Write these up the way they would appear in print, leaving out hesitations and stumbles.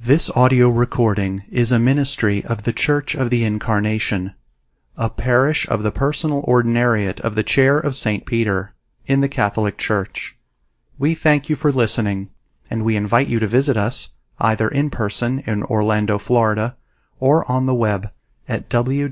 This audio recording is a ministry of the Church of the Incarnation, a parish of the Personal Ordinariate of the Chair of St. Peter, in the Catholic Church. We thank you for listening, and we invite you to visit us, either in person in Orlando, Florida, or on the web at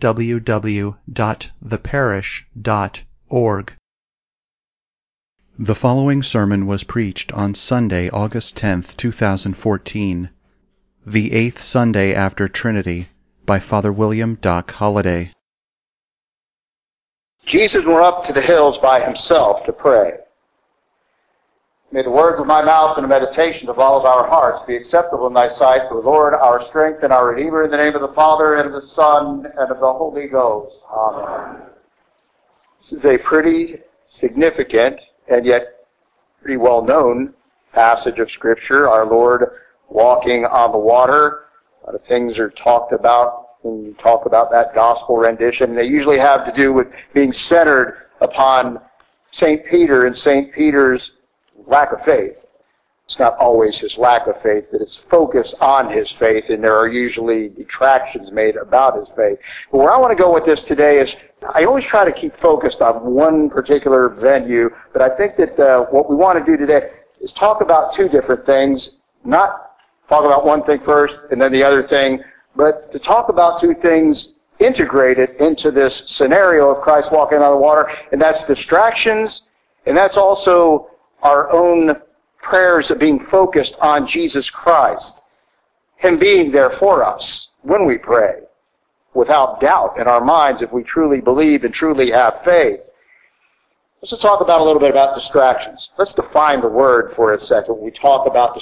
www.theparish.org. The following sermon was preached on Sunday, August 10th, 2014, the 8th Sunday after Trinity, by Father William Doc Holliday. Jesus went up to the hills by himself to pray. May the words of my mouth and the meditations of all of our hearts be acceptable in thy sight, O Lord, our strength and our Redeemer, in the name of the Father, and of the Son, and of the Holy Ghost. Amen. This is a pretty significant and yet pretty well-known passage of Scripture. Our Lord walking on the water. A lot of things are talked about when you talk about that gospel rendition. They usually have to do with being centered upon St. Peter and St. Peter's lack of faith. It's not always his lack of faith, but it's focus on his faith, and there are usually detractions made about his faith. But where I want to go with this today is, I always try to keep focused on one particular venue, but I think that what we want to do today is talk about two different things, not talk about one thing first and then the other thing, but to talk about two things integrated into this scenario of Christ walking on the water, and that's distractions, and that's also our own prayers of being focused on Jesus Christ, Him being there for us when we pray, without doubt in our minds, if we truly believe and truly have faith. Let's just talk about a little bit about distractions. Let's define the word for a second. When we talk about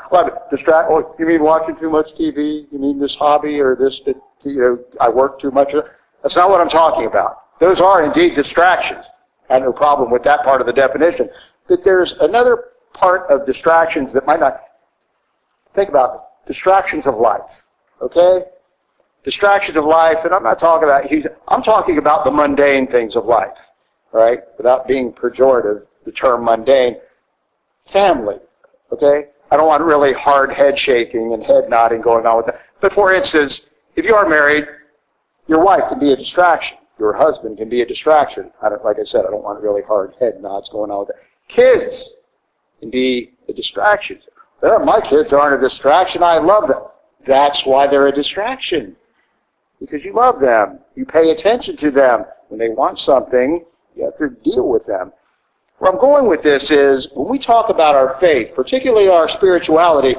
oh, you mean watching too much TV? You mean this hobby or this, I work too much? That's not what I'm talking about. Those are indeed distractions. I have no problem with that part of the definition. But there's another part of distractions that might not. Think about it. Distractions of life. Okay? Distractions of life, and I'm talking about the mundane things of life. Right? Without being pejorative, the term mundane. Family. Okay? I don't want really hard head shaking and head nodding going on with that. But for instance, if you are married, your wife can be a distraction. Your husband can be a distraction. Like I said, I don't want really hard head nods going on with that. Kids can be a distraction. My kids aren't a distraction. I love them. That's why they're a distraction. Because you love them. You pay attention to them. When they want something, you have to deal with them. Where I'm going with this is, when we talk about our faith, particularly our spirituality,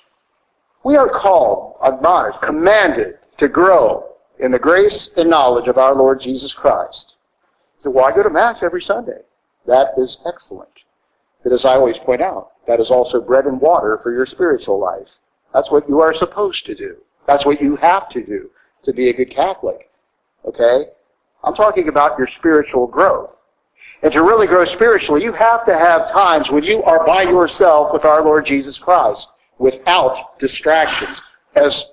we are called, admonished, commanded to grow in the grace and knowledge of our Lord Jesus Christ. So, well, I go to Mass every Sunday. That is excellent. But as I always point out, that is also bread and water for your spiritual life. That's what you are supposed to do. That's what you have to do to be a good Catholic. Okay? I'm talking about your spiritual growth. And to really grow spiritually, you have to have times when you are by yourself with our Lord Jesus Christ, without distractions, as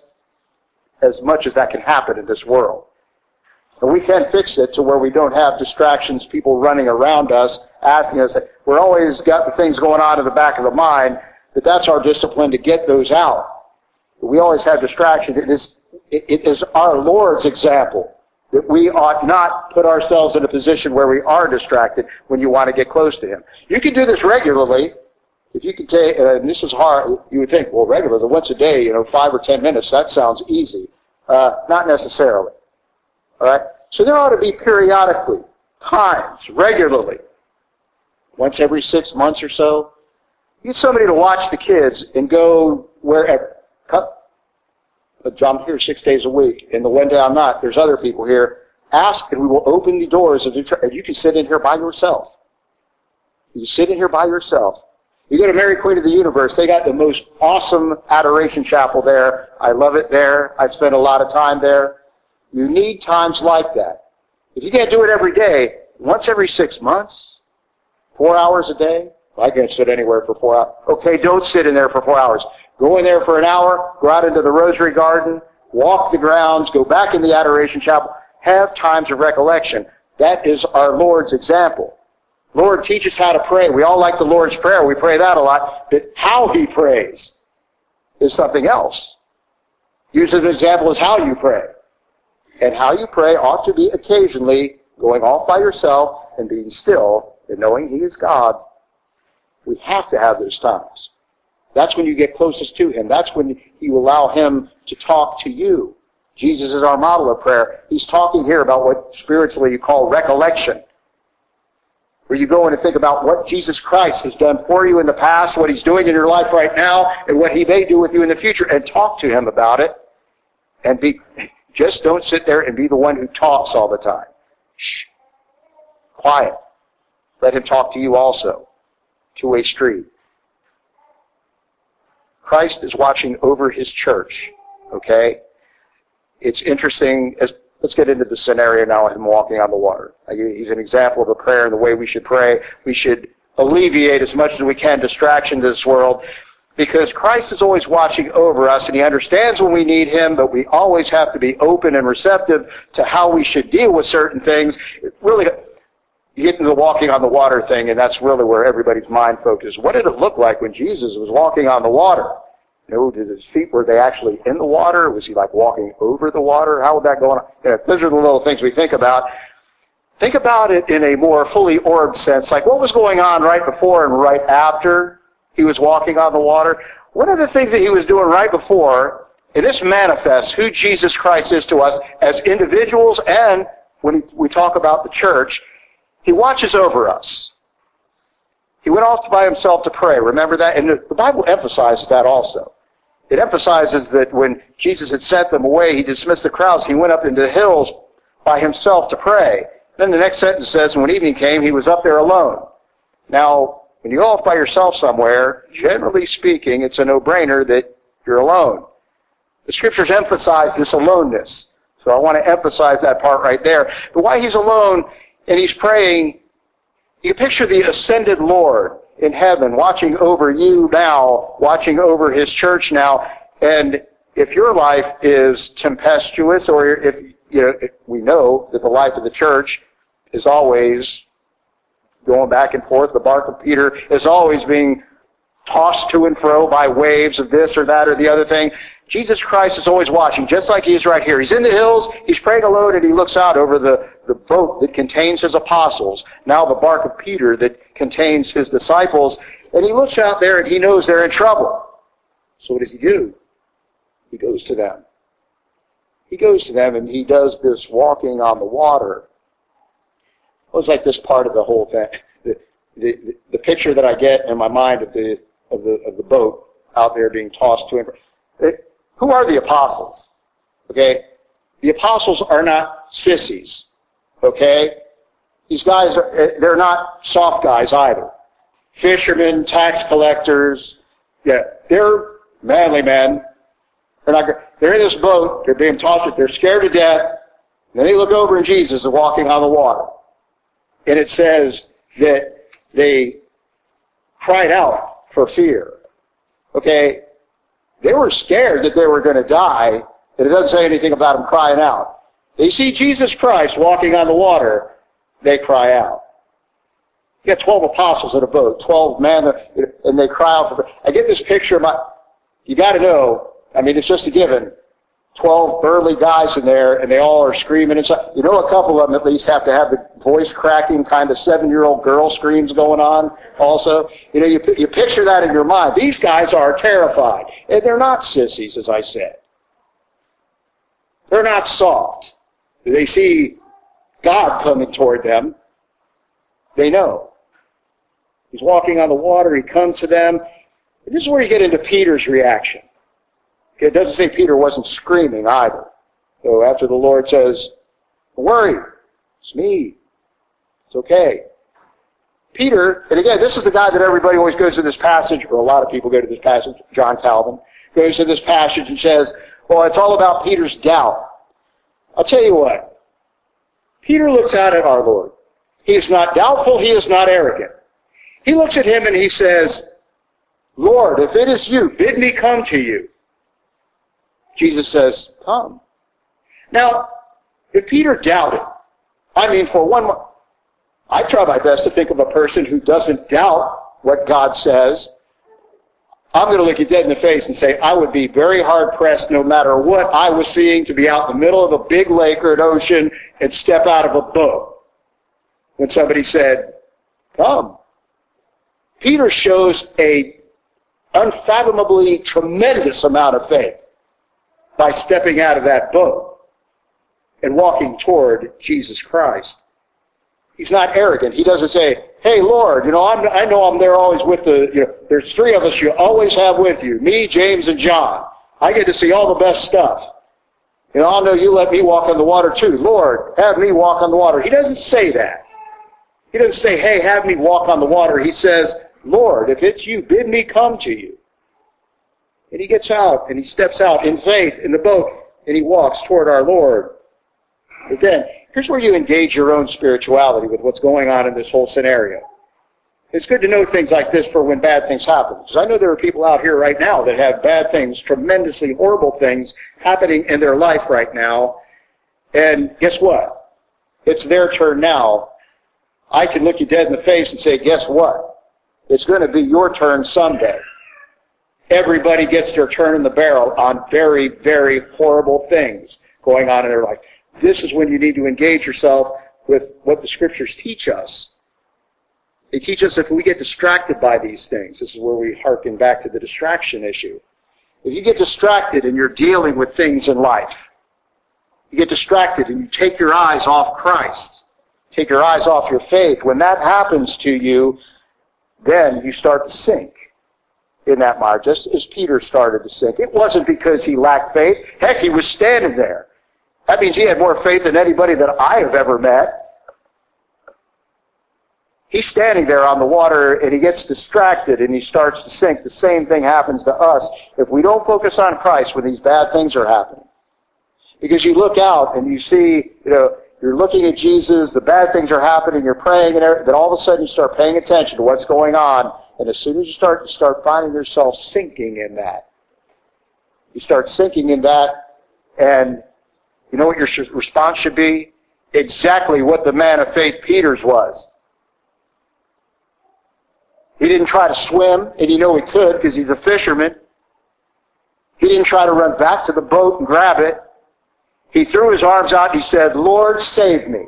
much as that can happen in this world. And we can fix it to where we don't have distractions, people running around us, asking us. We're always got the things going on in the back of the mind, but that's our discipline to get those out. But we always have distractions. It is our Lord's example that we ought not put ourselves in a position where we are distracted when you want to get close to Him. You can do this regularly. If you can take, and this is hard, you would think, well, regularly, once a day, 5 or 10 minutes, that sounds easy. Not necessarily. All right? So there ought to be periodically, times, regularly, once every 6 months or so, get somebody to watch the kids and go wherever. I'm here 6 days a week, and the one day I'm not, there's other people here. Ask, and we will open the doors, and you can sit in here by yourself. You can sit in here by yourself. You go to Mary Queen of the Universe, they got the most awesome adoration chapel there. I love it there. I've spent a lot of time there. You need times like that. If you can't do it every day, once every 6 months, 4 hours a day, I can't sit anywhere for 4 hours. Okay, don't sit in there for 4 hours. Go in there for an hour, go out into the Rosary Garden, walk the grounds, go back in the Adoration Chapel, have times of recollection. That is our Lord's example. Lord, teach us how to pray. We all like the Lord's Prayer. We pray that a lot. But how He prays is something else. Use as an example as how you pray. And how you pray ought to be occasionally going off by yourself and being still and knowing He is God. We have to have those times. That's when you get closest to Him. That's when you allow Him to talk to you. Jesus is our model of prayer. He's talking here about what spiritually you call recollection, where you go in and think about what Jesus Christ has done for you in the past, what He's doing in your life right now, and what He may do with you in the future, and talk to Him about it. And just don't sit there and be the one who talks all the time. Shh. Quiet. Let Him talk to you also. Two-way street. Christ is watching over His church. Okay? It's interesting. Let's get into the scenario now of Him walking on the water. He's an example of a prayer and the way we should pray. We should alleviate as much as we can distraction to this world, because Christ is always watching over us, and He understands when we need Him, but we always have to be open and receptive to how we should deal with certain things. Really, you get into the walking on the water thing, and that's really where everybody's mind focuses. What did it look like when Jesus was walking on the water? Did His feet, were they actually in the water? Was He like walking over the water? How would that go on? Those are the little things we think about. Think about it in a more fully orbed sense, like what was going on right before and right after He was walking on the water. One of the things that He was doing right before, and this manifests who Jesus Christ is to us as individuals, and when we talk about the church, He watches over us. He went off by Himself to pray. Remember that? And the Bible emphasizes that also. It emphasizes that when Jesus had sent them away, He dismissed the crowds. He went up into the hills by Himself to pray. Then the next sentence says, when evening came, He was up there alone. Now, when you go off by yourself somewhere, generally speaking, it's a no-brainer that you're alone. The Scriptures emphasize this aloneness. So I want to emphasize that part right there. But while He's alone and He's praying, you picture the ascended Lord in heaven watching over you now, watching over His church now. And if your life is tempestuous, or if we know that the life of the church is always going back and forth, the bark of Peter is always being tossed to and fro by waves of this or that or the other thing. Jesus Christ is always watching, just like He is right here. He's in the hills, He's praying alone, and He looks out over the boat that contains His apostles, now the bark of Peter that contains His disciples, and He looks out there and He knows they're in trouble. So what does He do? He goes to them. He goes to them and He does this walking on the water. It was like this part of the whole thing. The picture that I get in my mind of the boat out there being tossed to and fro. Who are the apostles? Okay? The apostles are not sissies. Okay? These guys, they're not soft guys either. Fishermen, tax collectors, they're manly men. They're in this boat, they're being tossed, they're scared to death, and then they look over and Jesus is walking on the water. And it says that they cried out for fear. Okay? They were scared that they were going to die, and it doesn't say anything about them crying out. They see Jesus Christ walking on the water, they cry out. You got 12 apostles in a boat, 12 men, and they cry out for fear. I get this picture of you got to know, it's just a given. 12 burly guys in there, and they all are screaming inside. A couple of them at least have to have the voice cracking kind of 7-year-old girl screams going on also. You picture that in your mind. These guys are terrified. And they're not sissies, as I said. They're not soft. They see God coming toward them. They know. He's walking on the water. He comes to them. And this is where you get into Peter's reaction. It doesn't say Peter wasn't screaming either. So after the Lord says, don't worry, it's me. It's okay. Peter, and again, this is the guy that everybody always goes to this passage, or a lot of people go to this passage, John Calvin, goes to this passage and says, well, it's all about Peter's doubt. I'll tell you what. Peter looks out at our Lord. He is not doubtful. He is not arrogant. He looks at Him and He says, Lord, if it is You, bid me come to You. Jesus says, come. Now, if Peter doubted, for one, I try my best to think of a person who doesn't doubt what God says. I'm going to look you dead in the face and say I would be very hard-pressed, no matter what I was seeing, to be out in the middle of a big lake or an ocean and step out of a boat when somebody said, come. Peter shows a unfathomably tremendous amount of faith by stepping out of that boat and walking toward Jesus Christ. He's not arrogant. He doesn't say, hey, Lord, I know I'm there always with there's three of us you always have with you, me, James, and John. I get to see all the best stuff. I know you let me walk on the water too. Lord, have me walk on the water. He doesn't say that. He doesn't say, hey, have me walk on the water. He says, Lord, if it's you, bid me come to you. And he gets out and he steps out in faith in the boat and he walks toward our Lord. But then, here's where you engage your own spirituality with what's going on in this whole scenario. It's good to know things like this for when bad things happen. Because I know there are people out here right now that have bad things, tremendously horrible things happening in their life right now. And guess what? It's their turn now. I can look you dead in the face and say, guess what? It's going to be your turn someday. Everybody gets their turn in the barrel on very, very horrible things going on in their life. This is when you need to engage yourself with what the Scriptures teach us. They teach us if we get distracted by these things. This is where we hearken back to the distraction issue. If you get distracted and you're dealing with things in life, you get distracted and you take your eyes off Christ, take your eyes off your faith. When that happens to you, then you start to sink in that mire, just as Peter started to sink. It wasn't because he lacked faith. Heck, he was standing there. That means he had more faith than anybody that I have ever met. He's standing there on the water and he gets distracted and he starts to sink. The same thing happens to us if we don't focus on Christ when these bad things are happening. Because you look out and you see, you're looking at Jesus, the bad things are happening, you're praying, and then all of a sudden you start paying attention to what's going on. And as soon as you start finding yourself sinking in that. You start sinking in that, and you know what your response should be? Exactly what the man of faith Peter's was. He didn't try to swim, and he could because he's a fisherman. He didn't try to run back to the boat and grab it. He threw his arms out and he said, Lord, save me.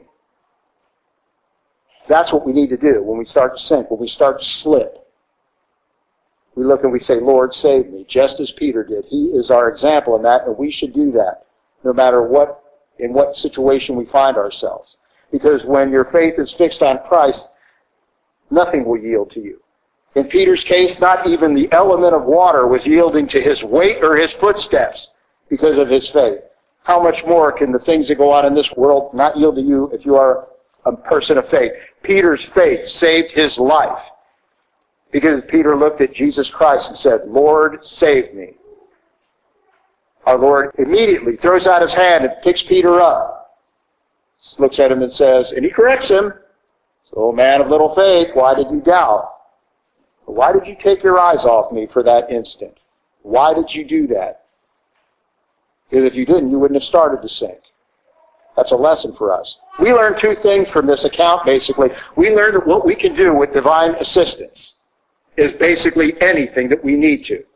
That's what we need to do when we start to sink, when we start to slip. We look and we say, Lord, save me, just as Peter did. He is our example in that, and we should do that no matter in what situation we find ourselves. Because when your faith is fixed on Christ, nothing will yield to you. In Peter's case, not even the element of water was yielding to his weight or his footsteps because of his faith. How much more can the things that go on in this world not yield to you if you are a person of faith? Peter's faith saved his life because Peter looked at Jesus Christ and said, Lord, save me. Our Lord immediately throws out his hand and picks Peter up, looks at him and says, and he corrects him, so man of little faith, why did you doubt? Why did you take your eyes off me for that instant? Why did you do that? Because if you didn't, you wouldn't have started to sink. That's a lesson for us. We learn two things from this account, basically. We learn that what we can do with divine assistance is basically anything that we need to.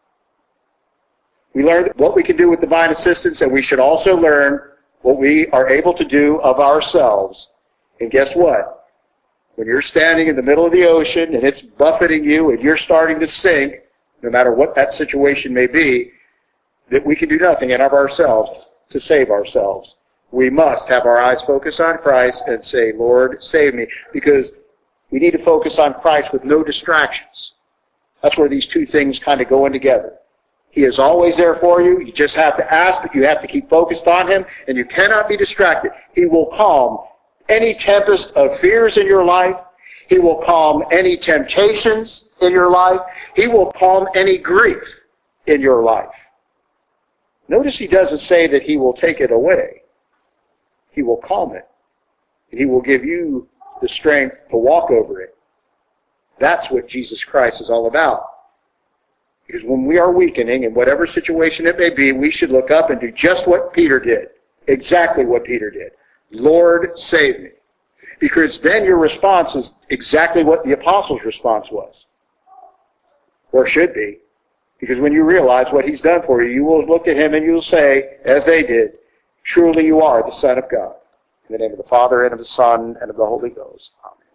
We learn what we can do with divine assistance, and we should also learn what we are able to do of ourselves. And guess what? When you're standing in the middle of the ocean and it's buffeting you and you're starting to sink, no matter what that situation may be, that we can do nothing in of ourselves to save ourselves. We must have our eyes focused on Christ and say, Lord, save me. Because we need to focus on Christ with no distractions. That's where these two things kind of go in together. He is always there for you. You just have to ask, but you have to keep focused on Him, and you cannot be distracted. He will calm any tempest of fears in your life. He will calm any temptations in your life. He will calm any grief in your life. Notice He doesn't say that He will take it away. He will calm it. And He will give you the strength to walk over it. That's what Jesus Christ is all about. Because when we are weakening, in whatever situation it may be, we should look up and do just what Peter did. Exactly what Peter did. Lord, save me. Because then your response is exactly what the apostles' response was. Or should be. Because when you realize what he's done for you, you will look at him and you'll say, as they did, truly you are the Son of God. In the name of the Father, and of the Son, and of the Holy Ghost. Amen.